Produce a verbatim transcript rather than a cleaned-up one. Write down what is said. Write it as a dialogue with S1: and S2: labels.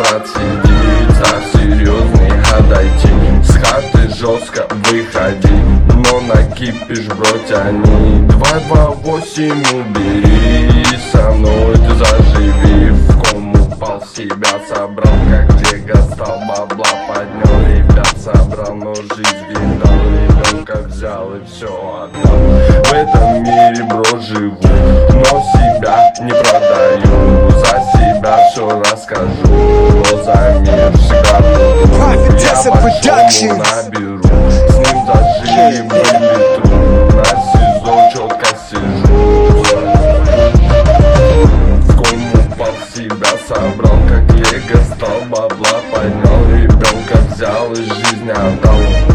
S1: отсидеться, серьезный отойти, с хаты жестко выходи, но накипишь, бро, тяни. Два, два, восемь, убери, со мной ты заживи. В ком упал, себя собрал, как лего стал, бабла поднял, ребят собрал, но жизнь видал, ребенка взял и все отдал. В этом мире, бро, живу, но себя не продаю, за себя все расскажу, но за мир всегда буду. Я большому наберу, с ним зажили были, на СИЗО четко сижу. В ком упал, себя собрал, как лего стал, бабла поднял, ребенка взял и жизнь отдал.